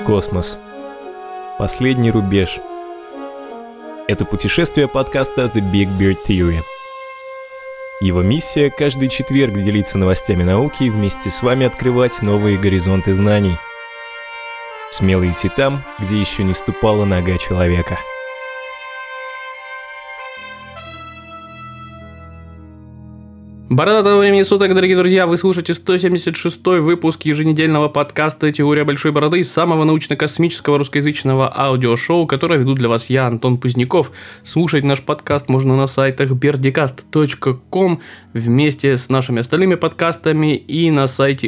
Космос. Последний рубеж. Это путешествие подкаста The Big Beard Theory. Его миссия – каждый четверг делиться новостями науки и вместе с вами открывать новые горизонты знаний. Смело идти там, где еще не ступала нога человека. Бородатого времени суток, дорогие друзья, вы слушаете 176-й выпуск еженедельного подкаста «Теория большой бороды», самого научно-космического русскоязычного аудиошоу, которое веду для вас я, Антон Поздняков. Слушать наш подкаст можно на сайтах birdicast.com вместе с нашими остальными подкастами и на сайте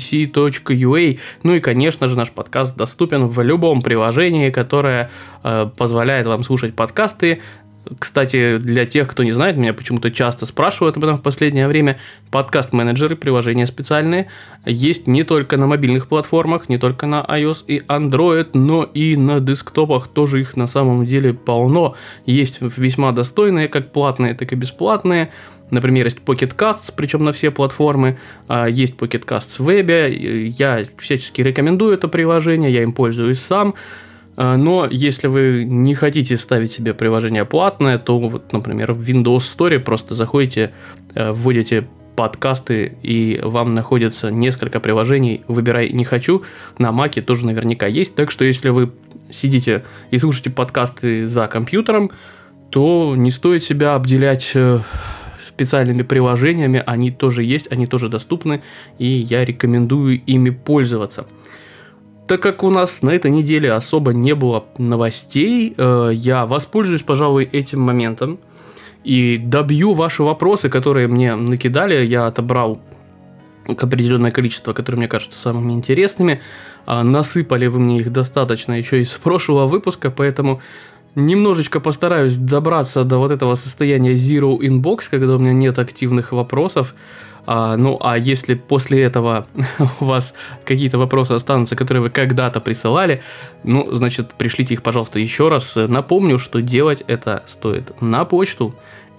atc.ua. Ну и, конечно же, наш подкаст доступен в любом приложении, которое позволяет вам слушать подкасты. Кстати, для тех, кто не знает, меня почему-то часто спрашивают об этом в последнее время, подкаст-менеджеры, приложения специальные, есть не только на мобильных платформах, не только на iOS и Android, но и на десктопах тоже их на самом деле полно. Есть весьма достойные, как платные, так и бесплатные. Например, есть Pocket Casts, причем на все платформы, есть Pocket Casts в вебе, я всячески рекомендую это приложение, я им пользуюсь сам. Но если вы не хотите ставить себе приложение платное, то, вот, например, в Windows Store просто заходите, вводите подкасты, и вам находится несколько приложений. Выбирай «не хочу». На Mac'е тоже наверняка есть. Так что, если вы сидите и слушаете подкасты за компьютером, то не стоит себя обделять специальными приложениями. Они тоже есть, они тоже доступны, и я рекомендую ими пользоваться. Так как у нас на этой неделе особо не было новостей, я воспользуюсь, пожалуй, этим моментом и добью ваши вопросы, которые мне накидали. Я отобрал определенное количество, которые мне кажутся самыми интересными. Насыпали вы мне их достаточно еще из прошлого выпуска, поэтому немножечко постараюсь добраться до вот этого состояния zero inbox, когда у меня нет активных вопросов. А если после этого у вас какие-то вопросы останутся, которые вы когда-то присылали, значит, пришлите их, пожалуйста, еще раз. Напомню, что делать это стоит на почту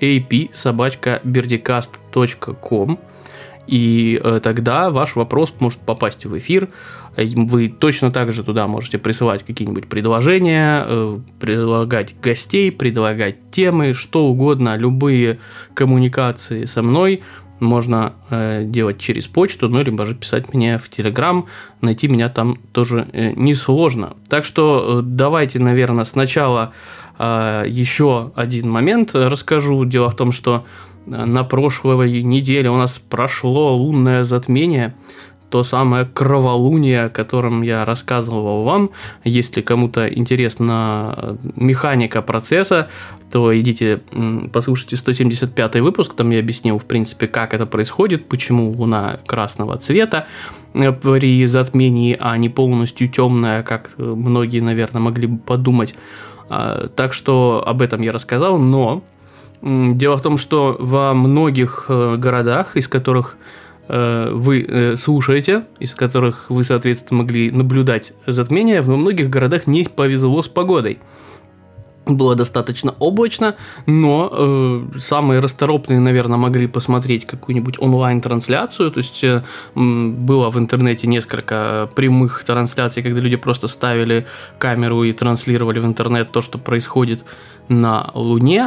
ap@birdicast.com, и тогда ваш вопрос может попасть в эфир. Вы точно так же туда можете присылать какие-нибудь предложения, предлагать гостей, предлагать темы, что угодно, любые коммуникации со мной можно делать через почту, либо же писать мне в Telegram. Найти меня там тоже несложно. Так что давайте, наверное, сначала еще один момент расскажу. Дело в том, что на прошлой неделе у нас прошло лунное затмение, то самое кроволуние, о котором я рассказывал вам. Если кому-то интересна механика процесса, то идите послушайте 175-й выпуск, там я объяснил, в принципе, как это происходит, почему Луна красного цвета при затмении, а не полностью темная, как многие, наверное, могли бы подумать. Так что об этом я рассказал, но дело в том, что во многих городах, из которых вы слушаете, из которых вы, соответственно, могли наблюдать затмение, во многих городах не повезло с погодой. Было достаточно облачно, но самые расторопные, наверное, могли посмотреть какую-нибудь онлайн-трансляцию. То есть было в интернете несколько прямых трансляций, когда люди просто ставили камеру и транслировали в интернет то, что происходит на Луне.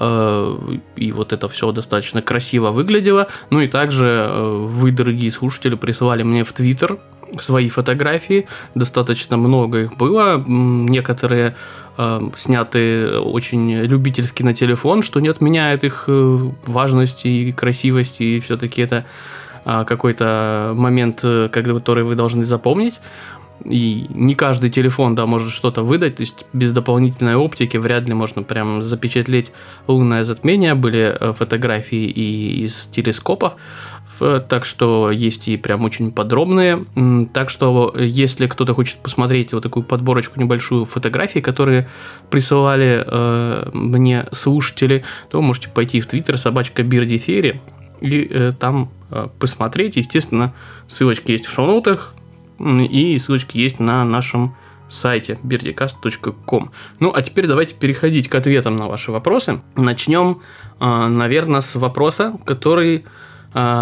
И вот это все достаточно красиво выглядело. Ну и также вы, дорогие слушатели, присылали мне в Твиттер свои фотографии, достаточно много их было, некоторые сняты очень любительски на телефон, что не отменяет их важности и красивости, и все-таки это какой-то момент, который вы должны запомнить. И не каждый телефон, может что-то выдать, то есть без дополнительной оптики вряд ли можно прям запечатлеть лунное затмение. Были фотографии и из телескопов, так что есть и прям очень подробные. Так что если кто-то хочет посмотреть вот такую подборочку небольшую фотографий, которые присылали мне слушатели, то можете пойти в Twitter @birdietheory и там посмотреть. Естественно, ссылочки есть в шоу-нотах, и ссылочки есть на нашем сайте birdicast.com. А теперь давайте переходить к ответам на ваши вопросы. Начнем, наверное, с вопроса, который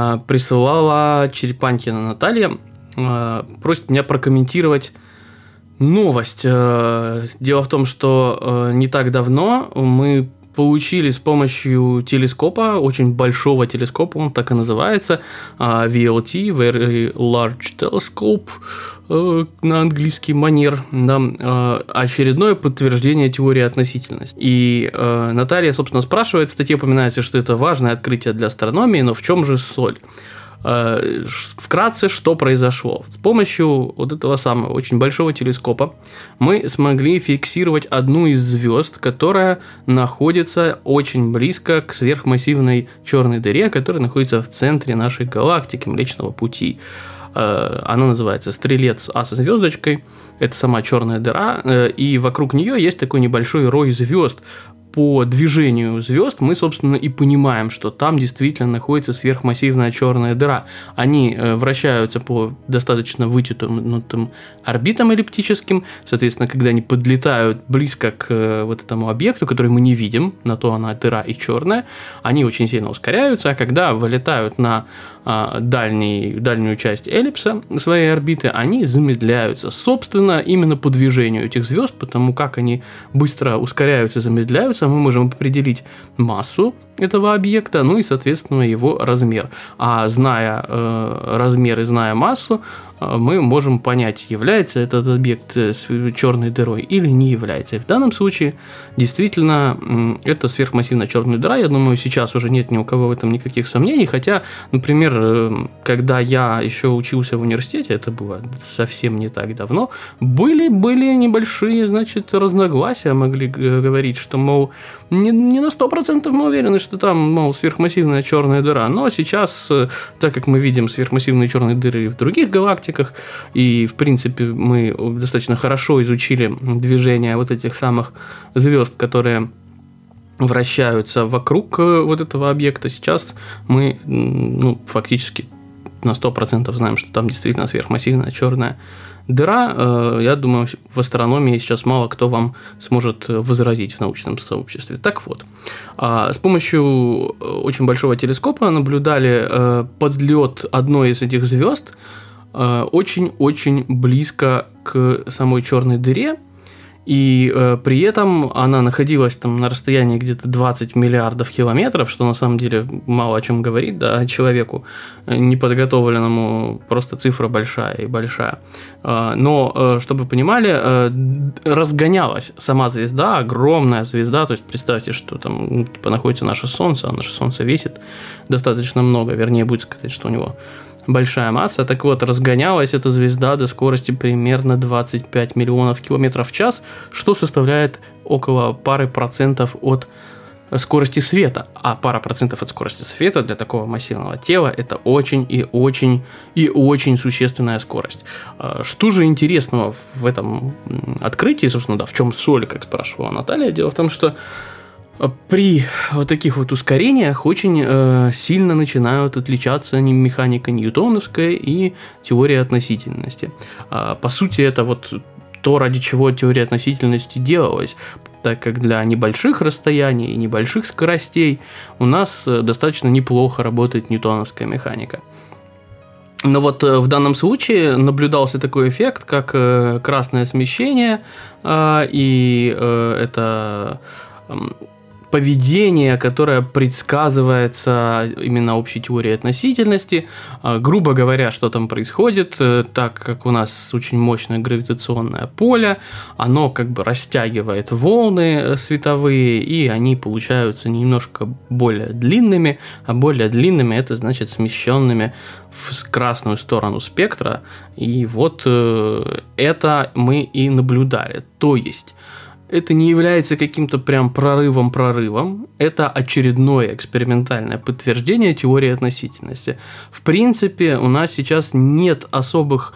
присылала Черепанькина Наталья. Просит меня прокомментировать новость. Дело в том, что не так давно мы получили с помощью телескопа, очень большого телескопа, он так и называется, VLT, Very Large Telescope, на английский манер, да, очередное подтверждение теории относительности. И Наталья, собственно, спрашивает, в статье упоминается, что это важное открытие для астрономии, но в чем же соль? Вкратце, что произошло. С помощью вот этого самого очень большого телескопа мы смогли фиксировать одну из звезд, которая находится очень близко к сверхмассивной черной дыре, которая находится в центре нашей галактики Млечного Пути. Она называется Стрелец А со звездочкой. Это сама черная дыра, и вокруг нее есть такой небольшой рой звезд. По движению звезд мы, собственно, и понимаем, что там действительно находится сверхмассивная черная дыра. Они вращаются по достаточно вытянутым орбитам эллиптическим. Соответственно, когда они подлетают близко к вот этому объекту, который мы не видим, на то она дыра и черная, они очень сильно ускоряются, а когда вылетают на дальнюю часть эллипса своей орбиты, они замедляются. Собственно, именно по движению этих звезд, потому как они быстро ускоряются и замедляются, мы можем определить массу этого объекта, ну и, соответственно, его размер. А зная размер и зная массу, мы можем понять, является этот объект черной дырой или не является. И в данном случае действительно это сверхмассивная черная дыра. Я думаю, сейчас уже нет ни у кого в этом никаких сомнений. Хотя, например, когда я еще учился в университете, это было совсем не так давно, были небольшие, значит, разногласия. Могли говорить, что, мол, не на 100% мы уверены, что там, мол, сверхмассивная черная дыра. Но сейчас, так как мы видим сверхмассивные черные дыры в других галактиках, и, в принципе, мы достаточно хорошо изучили движение вот этих самых звезд, которые вращаются вокруг вот этого объекта, сейчас мы фактически на 100% знаем, что там действительно сверхмассивная черная дыра. Я думаю, в астрономии сейчас мало кто вам сможет возразить в научном сообществе. Так вот, с помощью очень большого телескопа наблюдали подлет одной из этих звезд очень-очень близко к самой черной дыре, и при этом она находилась там на расстоянии где-то 20 миллиардов километров, что на самом деле мало о чем говорит, да, человеку неподготовленному, просто цифра большая и большая. Но, чтобы вы понимали, разгонялась сама звезда, огромная звезда, то есть представьте, что там находится наше Солнце, а наше Солнце весит достаточно много, вернее, будет сказать, что у него большая масса. Так вот, разгонялась эта звезда до скорости примерно 25 миллионов километров в час, что составляет около пары процентов от скорости света. А пара процентов от скорости света для такого массивного тела – это очень и очень и очень существенная скорость. Что же интересного в этом открытии, собственно, да, в чем соль, как спрашивала Наталья? Дело в том, что при вот таких вот ускорениях очень сильно начинают отличаться механика ньютоновская и теория относительности. По сути, это вот то, ради чего теория относительности делалась, так как для небольших расстояний и небольших скоростей у нас достаточно неплохо работает ньютоновская механика. Но вот в данном случае наблюдался такой эффект, как красное смещение, и это поведение, которое предсказывается именно общей теорией относительности. Грубо говоря, что там происходит, так как у нас очень мощное гравитационное поле, оно как бы растягивает волны световые, и они получаются немножко более длинными, а более длинными это значит смещенными в красную сторону спектра. И вот это мы и наблюдали. То есть это не является каким-то прям прорывом, это очередное экспериментальное подтверждение теории относительности. В принципе, у нас сейчас нет особых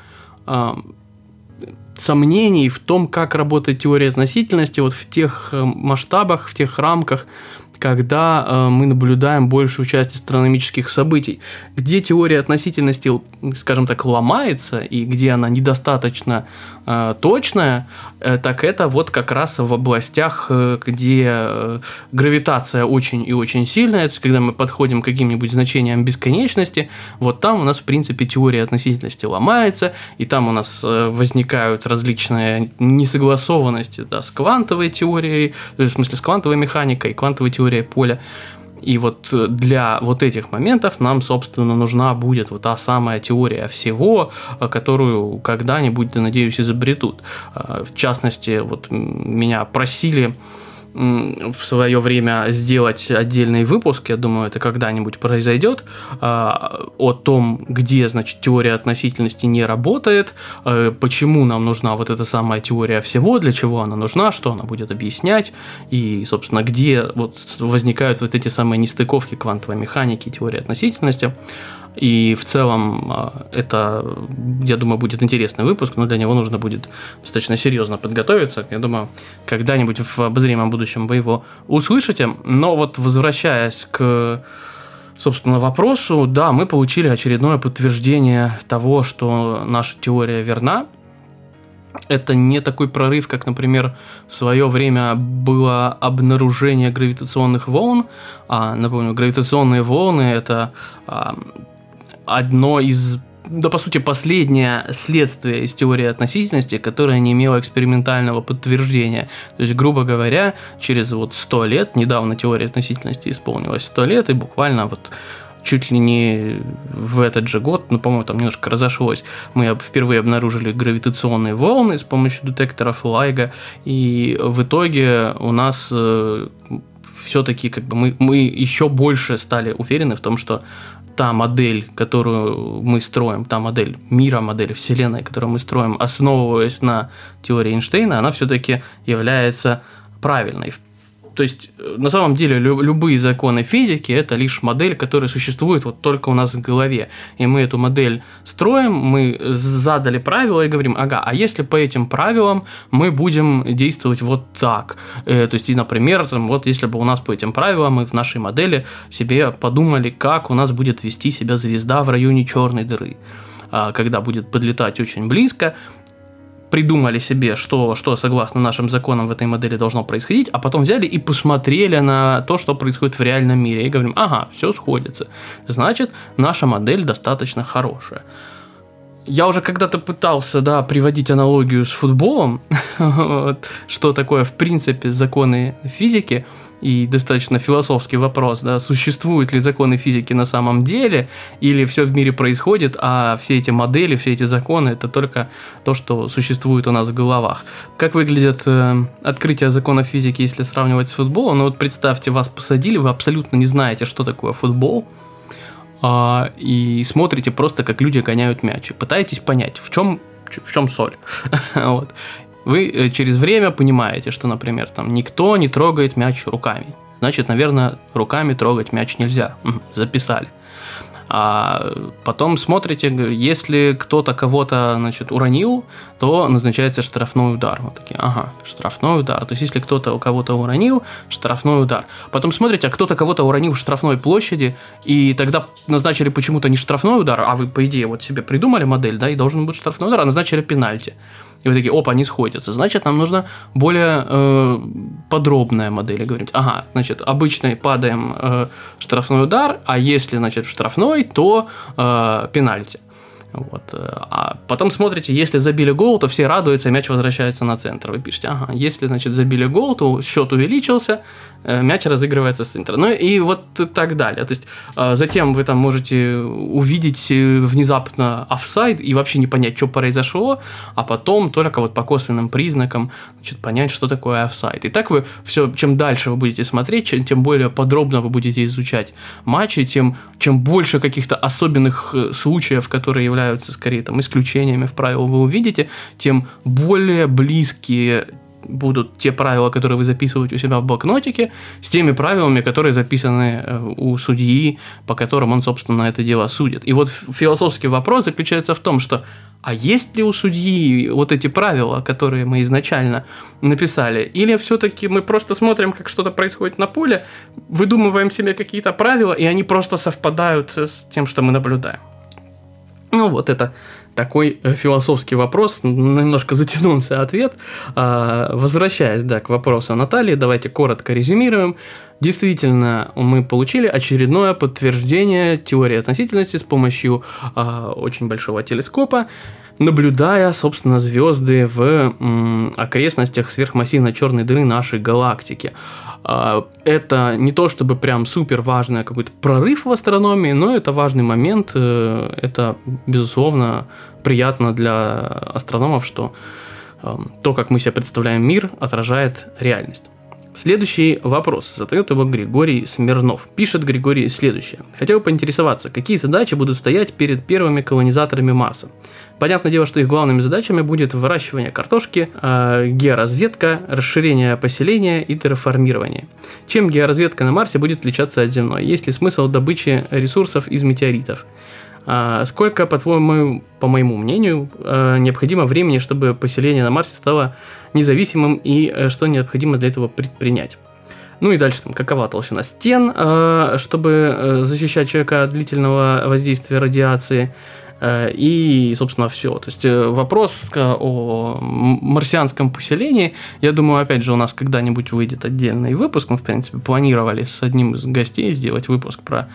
сомнений в том, как работает теория относительности вот в тех масштабах, в тех рамках, когда мы наблюдаем большую часть астрономических событий. Где теория относительности, скажем так, ломается, и где она недостаточно точная, так это вот как раз в областях, где гравитация очень и очень сильная, то есть когда мы подходим к каким-нибудь значениям бесконечности, вот там у нас, в принципе, теория относительности ломается, и там у нас возникают различные несогласованности, да, с квантовой теорией, в смысле с квантовой механикой, квантовой теорией поля. И вот для вот этих моментов нам, собственно, нужна будет вот та самая теория всего, которую когда-нибудь, да, надеюсь, изобретут. В частности, вот меня просили в свое время сделать отдельный выпуск, я думаю, это когда-нибудь произойдет, о том, где, значит, теория относительности не работает, почему нам нужна вот эта самая теория всего, для чего она нужна, что она будет объяснять, и, собственно, где вот возникают вот эти самые нестыковки квантовой механики, теории относительности. И в целом это, я думаю, будет интересный выпуск, но для него нужно будет достаточно серьезно подготовиться. Я думаю, когда-нибудь в обозримом будущем вы его услышите. Но вот возвращаясь к, собственно, вопросу, да, мы получили очередное подтверждение того, что наша теория верна. Это не такой прорыв, как, например, в свое время было обнаружение гравитационных волн. Напомню, гравитационные волны – это одно из, да, по сути, последнее следствие из теории относительности, которое не имело экспериментального подтверждения. То есть, грубо говоря, через вот 100 лет, недавно теория относительности исполнилась 100 лет, и буквально вот чуть ли не в этот же год, ну, по-моему, там немножко разошлось, мы впервые обнаружили гравитационные волны с помощью детекторов Лайга, и в итоге у нас все-таки как бы мы еще больше стали уверены в том, что та модель, которую мы строим, та модель мира, модель Вселенной, которую мы строим, основываясь на теории Эйнштейна, она все-таки является правильной. То есть, на самом деле, любые законы физики – это лишь модель, которая существует вот только у нас в голове. И мы эту модель строим, мы задали правила и говорим, ага, а если по этим правилам мы будем действовать вот так? То есть, и, например, вот если бы у нас по этим правилам мы в нашей модели себе подумали, как у нас будет вести себя звезда в районе черной дыры, когда будет подлетать очень близко, придумали себе, что согласно нашим законам в этой модели должно происходить, а потом взяли и посмотрели на то, что происходит в реальном мире, и говорим, ага, все сходится, значит, наша модель достаточно хорошая. Я уже когда-то пытался, да, приводить аналогию с футболом, вот, что такое, в принципе, законы физики, и достаточно философский вопрос, да, существуют ли законы физики на самом деле, или все в мире происходит, а все эти модели, все эти законы – это только то, что существует у нас в головах. Как выглядит открытие законов физики, если сравнивать с футболом? Ну вот представьте, вас посадили, вы абсолютно не знаете, что такое футбол, и смотрите просто, как люди гоняют мяч, и пытаетесь понять, в чем соль. Вот. Вы через время понимаете, что, например, там никто не трогает мяч руками. Значит, наверное, руками трогать мяч нельзя. Записали. А потом смотрите, если кто-то кого-то, значит, уронил, то назначается штрафной удар. Вот такие, ага, штрафной удар. То есть, если кто-то кого-то уронил, штрафной удар. Потом смотрите, а кто-то кого-то уронил в штрафной площади, и тогда назначили почему-то не штрафной удар, а вы, по идее, вот себе придумали модель, да, и должен быть штрафной удар, а назначили пенальти. И вы такие, опа, они сходятся. Значит, нам нужна более подробная модель. И говорим, ага, значит, обычно падаем штрафной удар, а если, значит, в штрафной, то пенальти. Вот. А потом смотрите, если забили гол, то все радуются, мяч возвращается на центр. Вы пишете, ага, если, значит, забили гол, то счет увеличился, мяч разыгрывается с центра. Ну и вот так далее. То есть затем вы там можете увидеть внезапно офсайд и вообще не понять, что произошло, а потом только вот по косвенным признакам, значит, понять, что такое офсайд. И так вы все, чем дальше вы будете смотреть, тем более подробно вы будете изучать матчи, чем больше каких-то особенных случаев, которые являются скорее там исключениями в правилах, вы увидите, тем более близкие будут те правила, которые вы записываете у себя в блокнотике, с теми правилами, которые записаны у судьи, по которым он, собственно, это дело судит. И вот философский вопрос заключается в том, что а есть ли у судьи вот эти правила, которые мы изначально написали, или все-таки мы просто смотрим, как что-то происходит на поле, выдумываем себе какие-то правила, и они просто совпадают с тем, что мы наблюдаем. Ну вот это такой философский вопрос, немножко затянулся ответ. Возвращаясь, к вопросу Натальи, давайте коротко резюмируем. Действительно, мы получили очередное подтверждение теории относительности с помощью очень большого телескопа, наблюдая, собственно, звезды в окрестностях сверхмассивной черной дыры нашей галактики. Это не то чтобы прям супер важный какой-то прорыв в астрономии, но это важный момент. Это, безусловно, приятно для астрономов, что то, как мы себе представляем мир, отражает реальность. Следующий вопрос задает его Григорий Смирнов. Пишет Григорий следующее. Хотел поинтересоваться, какие задачи будут стоять перед первыми колонизаторами Марса? Понятное дело, что их главными задачами будет выращивание картошки, георазведка, расширение поселения и терраформирование. Чем георазведка на Марсе будет отличаться от земной? Есть ли смысл добычи ресурсов из метеоритов? Сколько, по моему мнению, необходимо времени, чтобы поселение на Марсе стало независимым, и что необходимо для этого предпринять? Ну и дальше, какова толщина стен, чтобы защищать человека от длительного воздействия радиации, и, собственно, все. То есть вопрос о марсианском поселении, я думаю, опять же, у нас когда-нибудь выйдет отдельный выпуск. Мы, в принципе, планировали с одним из гостей сделать выпуск про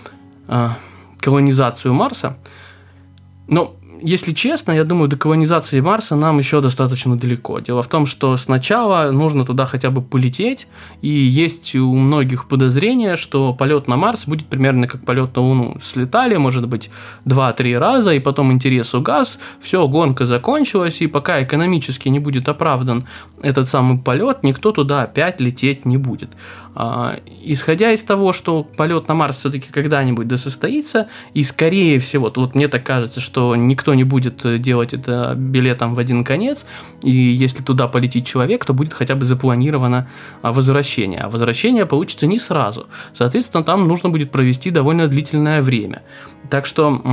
колонизацию Марса. Но, если честно, я думаю, до колонизации Марса нам еще достаточно далеко. Дело в том, что сначала нужно туда хотя бы полететь, и есть у многих подозрения, что полет на Марс будет примерно как полет на Луну. Слетали, может быть, 2-3 раза, и потом интерес угас, все, гонка закончилась, и пока экономически не будет оправдан этот самый полет, никто туда опять лететь не будет. Исходя из того, что полет на Марс все-таки когда-нибудь состоится, и скорее всего, вот мне так кажется, что никто не будет делать это билетом в один конец, и если туда полетит человек, то будет хотя бы запланировано возвращение. А возвращение получится не сразу. Соответственно, там нужно будет провести довольно длительное время. Так что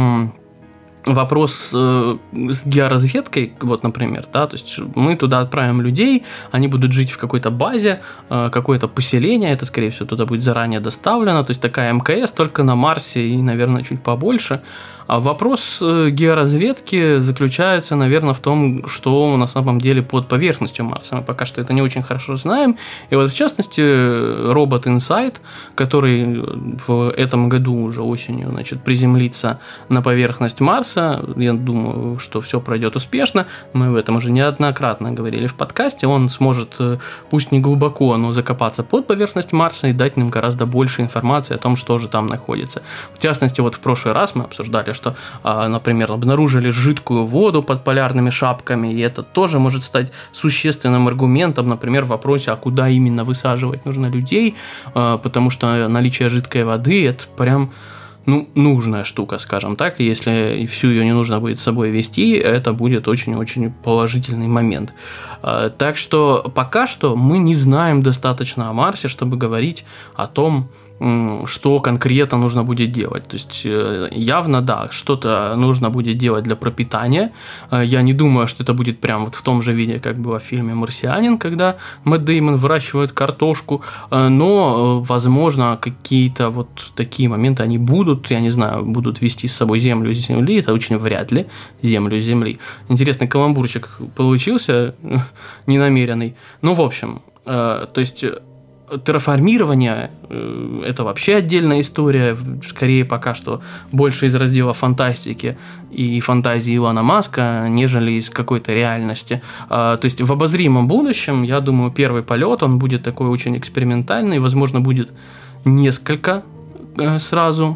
вопрос с георазведкой, вот, например, то есть мы туда отправим людей, они будут жить в какой-то базе, какое-то поселение, это, скорее всего, туда будет заранее доставлено, то есть такая МКС только на Марсе и, наверное, чуть побольше. А вопрос георазведки заключается, наверное, в том, что на самом деле под поверхностью Марса. Мы пока что это не очень хорошо знаем. И вот, в частности, робот InSight, который в этом году уже осенью, приземлится на поверхность Марса, я думаю, что все пройдет успешно. Мы в этом уже неоднократно говорили в подкасте. Он сможет, пусть не глубоко, но закопаться под поверхность Марса и дать нам гораздо больше информации о том, что же там находится. В частности, вот в прошлый раз мы обсуждали, что, например, обнаружили жидкую воду под полярными шапками, и это тоже может стать существенным аргументом, например, в вопросе, а куда именно высаживать нужно людей, потому что наличие жидкой воды – это прям нужная штука, скажем так, и если всю ее не нужно будет с собой везти, это будет очень-очень положительный момент. Так что пока что мы не знаем достаточно о Марсе, чтобы говорить о том, что конкретно нужно будет делать. То есть явно, да, что-то нужно будет делать для пропитания. Я не думаю, что это будет прям вот в том же виде, как было в фильме «Марсианин», когда Мэтт Дэймон выращивает картошку, но, возможно, какие-то вот такие моменты они будут, я не знаю, будут вести с собой землю с Земли, это очень вряд ли землю с Земли. Интересный каламбурчик получился, ненамеренный. Ну, в общем, то есть терраформирование – это вообще отдельная история, скорее пока что больше из раздела фантастики и фантазии Илона Маска, нежели из какой-то реальности. То есть в обозримом будущем, я думаю, первый полет, он будет такой очень экспериментальный, возможно, будет несколько сразу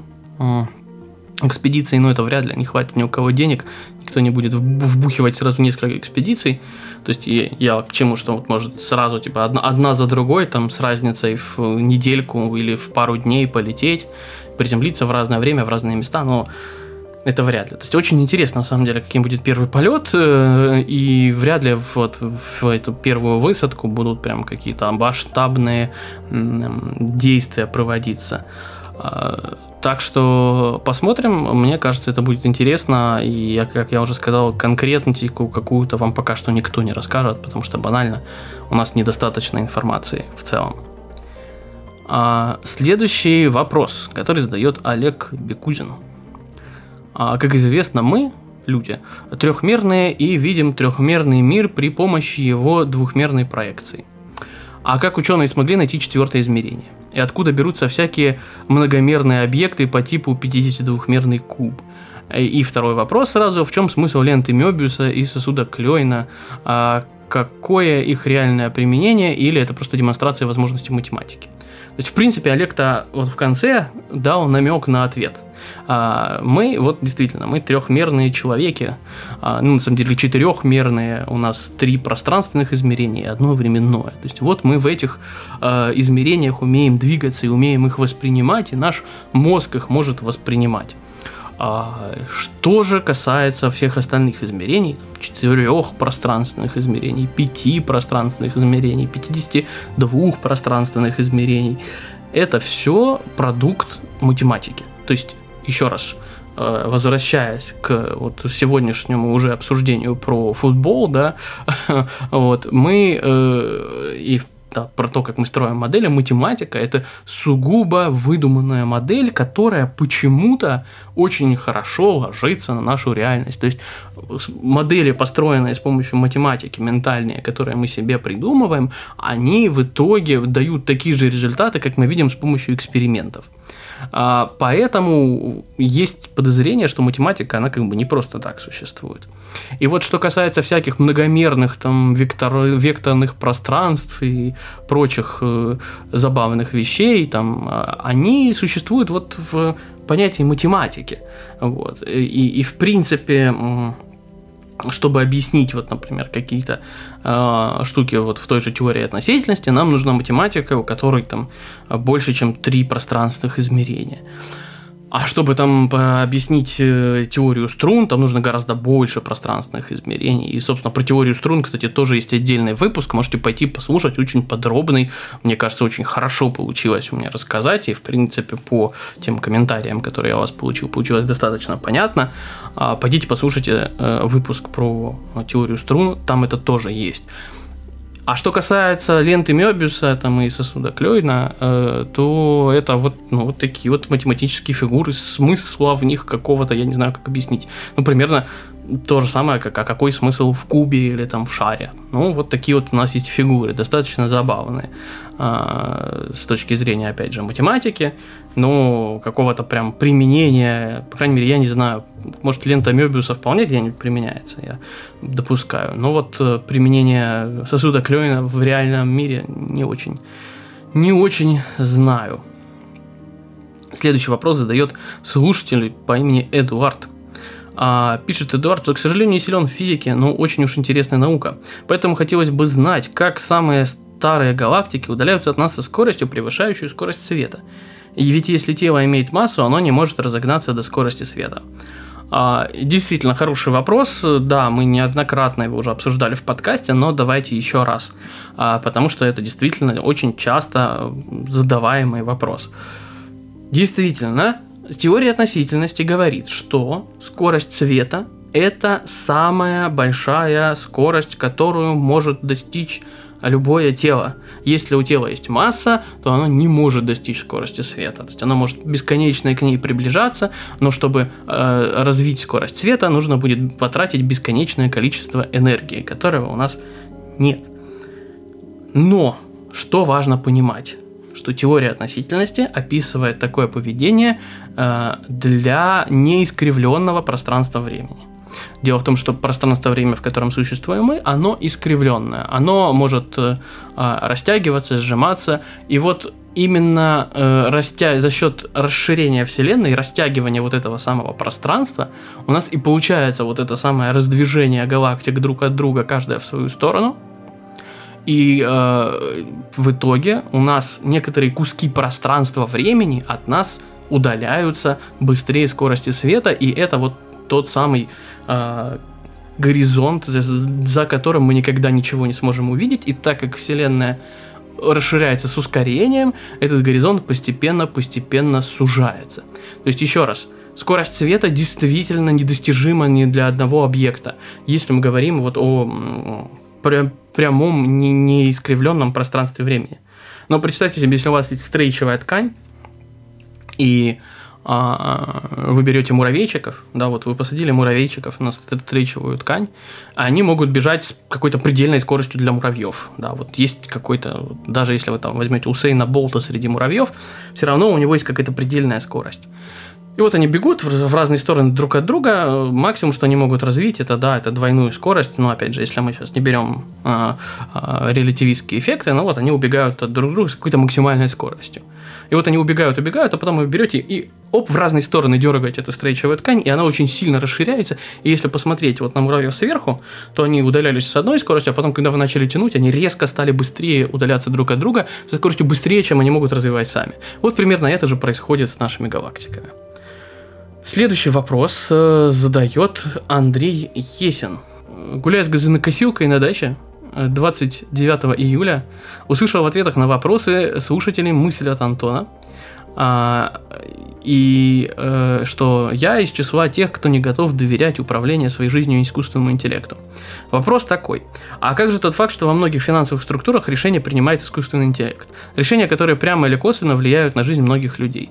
экспедиций, но это вряд ли, не хватит ни у кого денег, никто не будет вбухивать сразу несколько экспедиций. То есть я к чему, что вот может сразу типа одна за другой, там с разницей в недельку или в пару дней полететь, приземлиться в разное время, в разные места, но это вряд ли. То есть очень интересно, на самом деле, каким будет первый полет, и вряд ли вот в эту первую высадку будут прям какие-то масштабные действия проводиться. Так что посмотрим. Мне кажется, это будет интересно. И, как я уже сказал, конкретнотику какую-то вам пока что никто не расскажет, потому что банально у нас недостаточно информации в целом. Следующий вопрос, который задает Олег Бекузин. Как известно, мы, люди, трехмерные и видим трехмерный мир при помощи его двухмерной проекции. А как ученые смогли найти четвертое измерение? И откуда берутся всякие многомерные объекты по типу 52-мерный куб? И второй вопрос сразу: в чем смысл ленты Мёбиуса и сосуда Клёйна? Какое их реальное применение, или это просто демонстрация возможностей математики? То есть, в принципе, Олег-то вот в конце дал намек на ответ. Мы, вот действительно, мы трехмерные человеки, на самом деле четырехмерные, у нас 3 пространственных измерения и 1 временное. То есть вот мы в этих измерениях умеем двигаться и умеем их воспринимать, и наш мозг их может воспринимать. Что же касается всех остальных измерений, 4 пространственных измерений, 5 пространственных измерений, 52 пространственных измерений, это все продукт математики. То есть, еще раз, возвращаясь к вот сегодняшнему уже обсуждению про футбол, да, вот, мы про то, как мы строим модели, математика – это сугубо выдуманная модель, которая почему-то очень хорошо ложится на нашу реальность. То есть модели, построенные с помощью математики, ментальные, которые мы себе придумываем, они в итоге дают такие же результаты, как мы видим с помощью экспериментов. Поэтому есть подозрение, что математика, она как бы не просто так существует. И вот что касается всяких многомерных там векторных пространств и прочих забавных вещей, там, они существуют вот в понятии математики. Вот. И в принципе, чтобы объяснить, вот, например, какие-то штуки вот в той же теории относительности, нам нужна математика, у которой там больше, чем 3 пространственных измерения. А чтобы там объяснить теорию струн, там нужно гораздо больше пространственных измерений. И, собственно, про теорию струн, кстати, тоже есть отдельный выпуск. Можете пойти послушать, очень подробный. Мне кажется, очень хорошо получилось у меня рассказать. И, в принципе, по тем комментариям, которые я у вас получил, получилось достаточно понятно. Пойдите послушайте выпуск про теорию струн, там это тоже есть. А что касается ленты Мёбиуса там, и сосуда Клёйна, то это вот, вот такие вот математические фигуры, смысла в них какого-то, я не знаю, как объяснить. Примерно то же самое, как какой смысл в кубе или там в шаре. Вот такие вот у нас есть фигуры, достаточно забавные с точки зрения, опять же, математики, но какого-то прям применения, по крайней мере, я не знаю, может, лента Мёбиуса вполне где-нибудь применяется, я допускаю, но вот применение сосуда Клёйна в реальном мире не очень знаю. Следующий вопрос задает слушатель по имени Эдуард. Пишет Эдуард, что, к сожалению, не силен в физике, но очень уж интересная наука. Поэтому хотелось бы знать, как самые старые галактики удаляются от нас со скоростью, превышающей скорость света. И ведь если тело имеет массу, оно не может разогнаться до скорости света. Действительно хороший вопрос. Да, мы неоднократно его уже обсуждали в подкасте, но давайте еще раз, потому что это действительно очень часто задаваемый вопрос. Действительно, теория относительности говорит, что скорость света – это самая большая скорость, которую может достичь любое тело. Если у тела есть масса, то оно не может достичь скорости света. То есть оно может бесконечно к ней приближаться, но чтобы развить скорость света, нужно будет потратить бесконечное количество энергии, которого у нас нет. Но что важно понимать? Что теория относительности описывает такое поведение для неискривленного пространства-времени. Дело в том, что пространство-время, в котором существуем мы, оно искривленное. Оно может растягиваться, сжиматься. И вот именно за счет расширения Вселенной, растягивания вот этого самого пространства, у нас и получается вот это самое раздвижение галактик друг от друга, каждая в свою сторону. И в итоге у нас некоторые куски пространства-времени от нас удаляются быстрее скорости света, и это вот тот самый горизонт, за которым мы никогда ничего не сможем увидеть, и так как Вселенная расширяется с ускорением, этот горизонт постепенно сужается. То есть, еще раз, скорость света действительно недостижима ни для одного объекта, если мы говорим вот о прямом, не искривленном пространстве времени. Но представьте себе, если у вас есть стрейчевая ткань, и вы берете муравейчиков, да, вот вы посадили муравейчиков на стрейчевую ткань, они могут бежать с какой-то предельной скоростью для муравьев, да, вот есть какой-то, даже если вы там возьмете Усейна Болта среди муравьев, все равно у него есть какая-то предельная скорость. И вот они бегут в разные стороны друг от друга. Максимум, что они могут развить, это двойную скорость. Но опять же, если мы сейчас не берем релятивистские эффекты, вот они убегают от друг друга с какой-то максимальной скоростью. И вот они убегают, а потом вы берете и в разные стороны дергаете эту стрейчевую ткань, и она очень сильно расширяется. И если посмотреть вот на муравьев сверху, то они удалялись с одной скоростью, а потом, когда вы начали тянуть, они резко стали быстрее удаляться друг от друга со скоростью быстрее, чем они могут развивать сами. Вот примерно это же происходит с нашими галактиками. Следующий вопрос задает Андрей Есин. Гуляя с газонокосилкой на даче 29 июля, услышал в ответах на вопросы слушателей мысль от Антона, что я из числа тех, кто не готов доверять управлению своей жизнью искусственному интеллекту. Вопрос такой: а как же тот факт, что во многих финансовых структурах решения принимает искусственный интеллект? Решения, которые прямо или косвенно влияют на жизнь многих людей.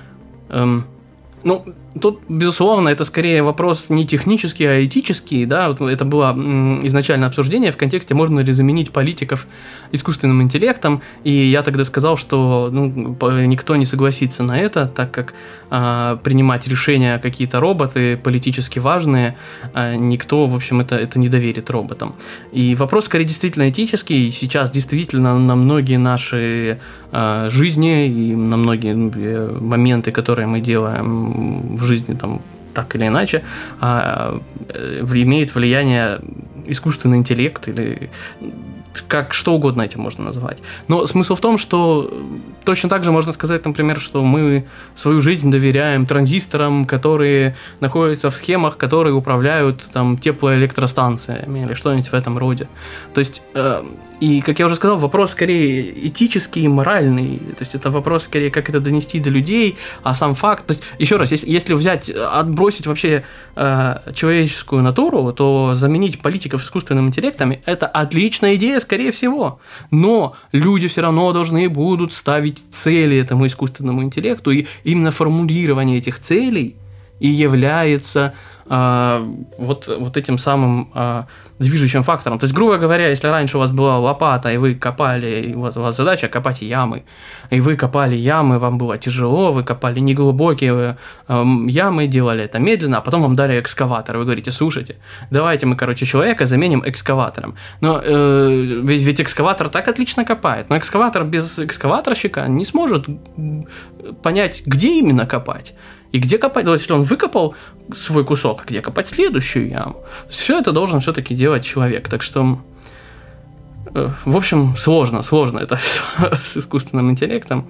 Тут, безусловно, это скорее вопрос не технический, а этический, да, вот это было изначально обсуждение в контексте, можно ли заменить политиков искусственным интеллектом, и я тогда сказал, что никто не согласится на это, так как принимать решения какие-то роботы политически важные, никто, в общем, это не доверит роботам. И вопрос скорее действительно этический, сейчас действительно на многие наши жизни и на многие моменты, которые мы делаем в жизни там так или иначе, имеет влияние искусственный интеллект или как что угодно этим можно назвать. Но смысл в том, что точно так же можно сказать, например, что мы свою жизнь доверяем транзисторам, которые находятся в схемах, которые управляют там теплоэлектростанциями или что-нибудь в этом роде. То есть, и, как я уже сказал, вопрос скорее этический и моральный. То есть, это вопрос скорее, как это донести до людей, а сам факт... То есть, еще раз, если отбросить вообще человеческую натуру, то заменить политиков искусственным интеллектом – это отличная идея, скорее всего. Но люди все равно должны будут ставить цели этому искусственному интеллекту, и именно формулирование этих целей и является вот этим самым движущим фактором. То есть, грубо говоря, если раньше у вас была лопата, и вы копали, и у вас задача копать ямы, и вы копали ямы, вам было тяжело, вы копали неглубокие ямы, делали это медленно, а потом вам дали экскаватор, и вы говорите: слушайте, давайте мы, человека заменим экскаватором. Но ведь экскаватор так отлично копает, но экскаватор без экскаваторщика не сможет понять, где именно копать. И где копать, если он выкопал свой кусок, где копать следующую яму. Все это должен все-таки делать человек. Так что, в общем, сложно это с искусственным интеллектом.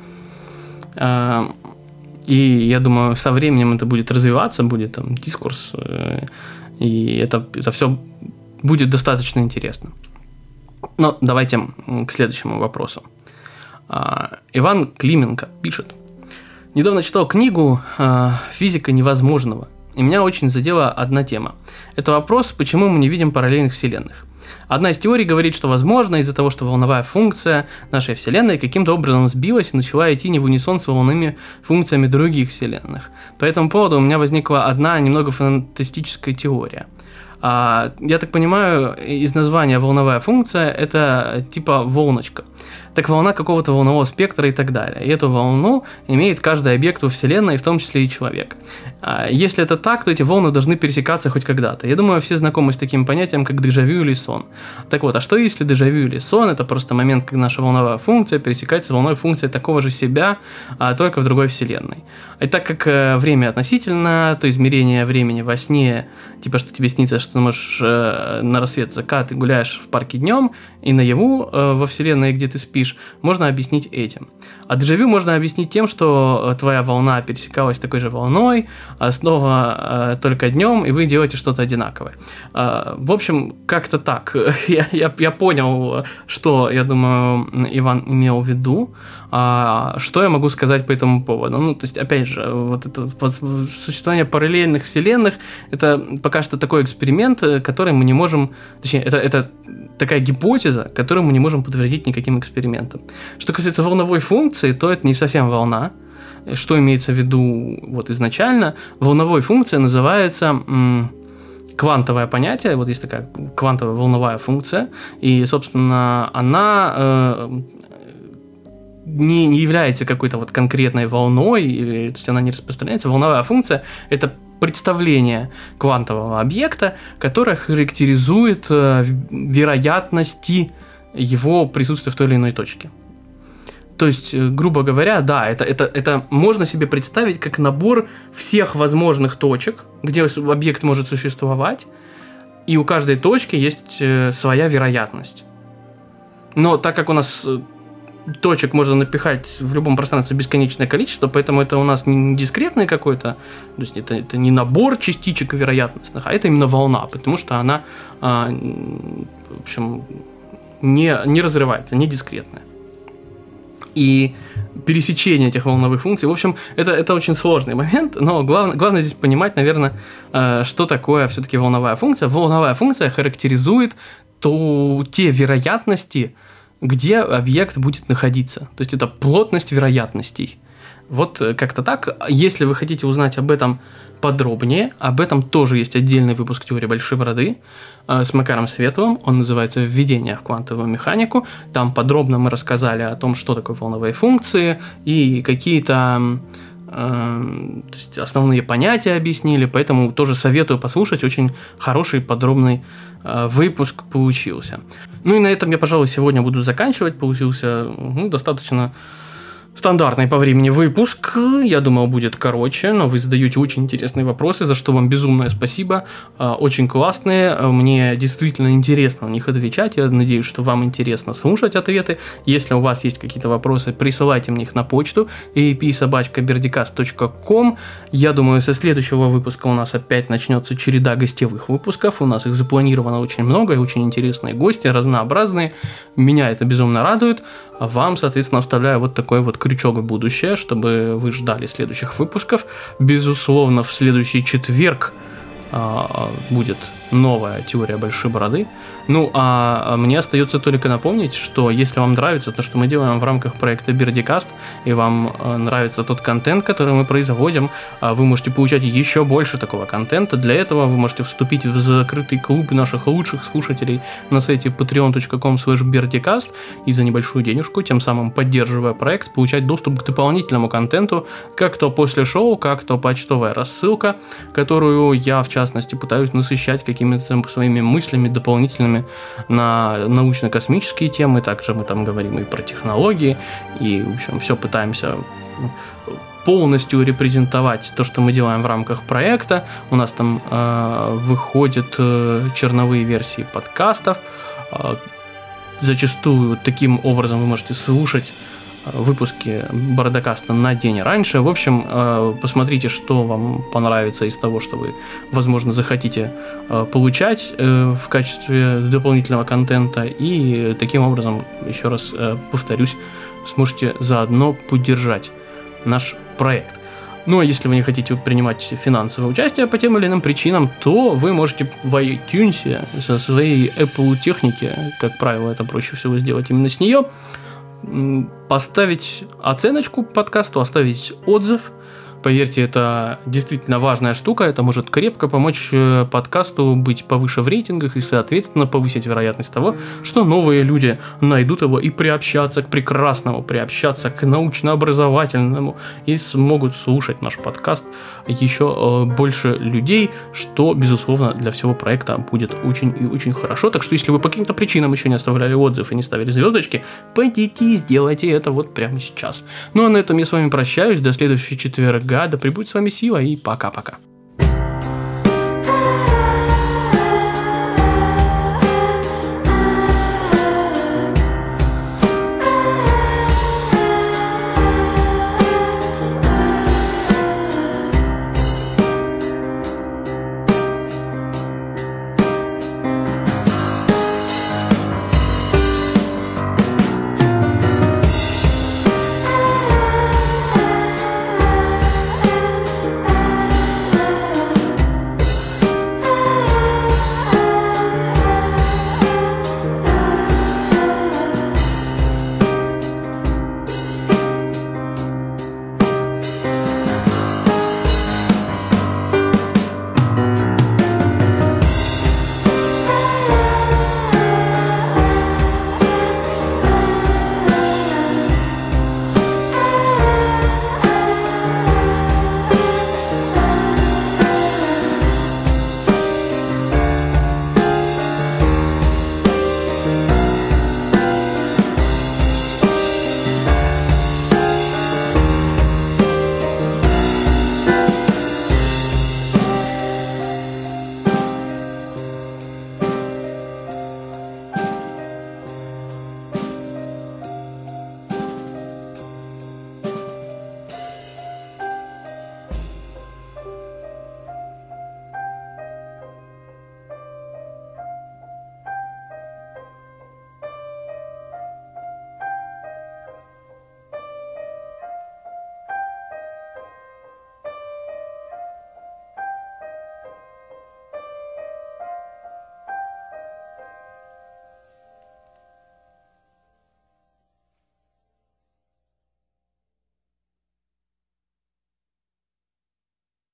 И я думаю, со временем это будет развиваться, будет там дискурс, и это все будет достаточно интересно. Но давайте к следующему вопросу. Иван Клименко пишет: недавно читал книгу «Физика невозможного», и меня очень задела одна тема. Это вопрос, почему мы не видим параллельных вселенных. Одна из теорий говорит, что возможно из-за того, что волновая функция нашей вселенной каким-то образом сбилась и начала идти не в унисон с волновыми функциями других вселенных. По этому поводу у меня возникла одна немного фантастическая теория. Я так понимаю, из названия волновая функция – это типа волночка. Так волна какого-то волнового спектра и так далее. И эту волну имеет каждый объект во Вселенной, в том числе и человек. Если это так, то эти волны должны пересекаться хоть когда-то. Я думаю, все знакомы с таким понятием, как дежавю или сон. Так вот, а что если дежавю или сон – это просто момент, когда наша волновая функция пересекается с волновой функцией такого же себя, только в другой Вселенной? И так как время относительно, то измерение времени во сне, типа что тебе снится, что ты можешь на рассвет, закат и гуляешь в парке днем, и наяву во Вселенной, где ты спишь, можно объяснить этим. А дежавю можно объяснить тем, что твоя волна пересекалась такой же волной, а снова только днем, и вы делаете что-то одинаковое. В общем, как-то так. Я понял, что, я думаю, Иван имел в виду. Что я могу сказать по этому поводу? Ну, то есть, опять же, вот это существование параллельных вселенных, это пока что такой эксперимент, который мы не можем... Точнее, это такая гипотеза, которую мы не можем подтвердить никаким экспериментом. Что касается волновой функции, то это не совсем волна. Что имеется в виду вот изначально? Волновой функцией называется... квантовое понятие, вот есть такая квантовая волновая функция, и, собственно, она не является какой-то вот конкретной волной, или, то есть она не распространяется. Волновая функция – это представление квантового объекта, которое характеризует вероятности его присутствия в той или иной точке. То есть, грубо говоря, да, это можно себе представить как набор всех возможных точек, где объект может существовать, и у каждой точки есть своя вероятность. Но так как у нас точек можно напихать в любом пространстве бесконечное количество, поэтому это у нас не дискретный какой-то, то есть это не набор частичек вероятностных, а это именно волна, потому что она, в общем, не разрывается, не дискретная. И пересечение этих волновых функций, в общем, это очень сложный момент, но главное здесь понимать, наверное, что такое все-таки волновая функция. Волновая функция характеризует те вероятности, где объект будет находиться. То есть это плотность вероятностей. Вот как-то так. Если вы хотите узнать об этом подробнее, об этом тоже есть отдельный выпуск теории большой бороды с Макаром Световым. Он называется «Введение в квантовую механику». Там подробно мы рассказали о том, что такое волновые функции и какие-то то есть основные понятия объяснили, поэтому тоже советую послушать. Очень хороший, подробный выпуск получился. Ну и на этом я, пожалуй, сегодня буду заканчивать. Получился достаточно стандартный по времени выпуск. Я думал, будет короче, но вы задаете очень интересные вопросы, за что вам безумное спасибо. Очень классные. Мне действительно интересно на них отвечать. Я надеюсь, что вам интересно слушать ответы. Если у вас есть какие-то вопросы, присылайте мне их на почту ap@berdicast.com. Я думаю, со следующего выпуска у нас опять начнется череда гостевых выпусков. У нас их запланировано очень много, и очень интересные гости, разнообразные. Меня это безумно радует. А вам, соответственно, оставляю вот такой вот крючок в будущее, чтобы вы ждали следующих выпусков. Безусловно, в следующий четверг будет новая теория большой бороды. Ну, а мне остается только напомнить, что если вам нравится то, что мы делаем в рамках проекта Бердикаст, и вам нравится тот контент, который мы производим, вы можете получать еще больше такого контента. Для этого вы можете вступить в закрытый клуб наших лучших слушателей на сайте patreon.com/berdicast и за небольшую денежку, тем самым поддерживая проект, получать доступ к дополнительному контенту, как то после шоу, как то почтовая рассылка, которую я, в частности, пытаюсь насыщать какими-то своими мыслями дополнительными на научно-космические темы. Также мы там говорим и про технологии, и, в общем, все пытаемся полностью репрезентовать то, что мы делаем в рамках проекта. У нас там выходят черновые версии подкастов. Зачастую таким образом вы можете слушать выпуски Бородокаста на день раньше. В общем, посмотрите, что вам понравится из того, что вы, возможно, захотите получать в качестве дополнительного контента. И таким образом, еще раз повторюсь, сможете заодно поддержать наш проект. Ну, а если вы не хотите принимать финансовое участие по тем или иным причинам, то вы можете в iTunes со своей Apple техники, как правило, это проще всего сделать именно с нее, поставить оценочку подкасту, оставить отзыв. Поверьте, это действительно важная штука, это может крепко помочь подкасту быть повыше в рейтингах и, соответственно, повысить вероятность того, что новые люди найдут его и приобщаться к прекрасному, приобщаться к научно-образовательному и смогут слушать наш подкаст еще больше людей, что, безусловно, для всего проекта будет очень и очень хорошо. Так что, если вы по каким-то причинам еще не оставляли отзыв и не ставили звездочки, пойдите и сделайте это вот прямо сейчас. Ну а на этом я с вами прощаюсь, до следующего четверга. Да пребудет с вами сила и пока-пока.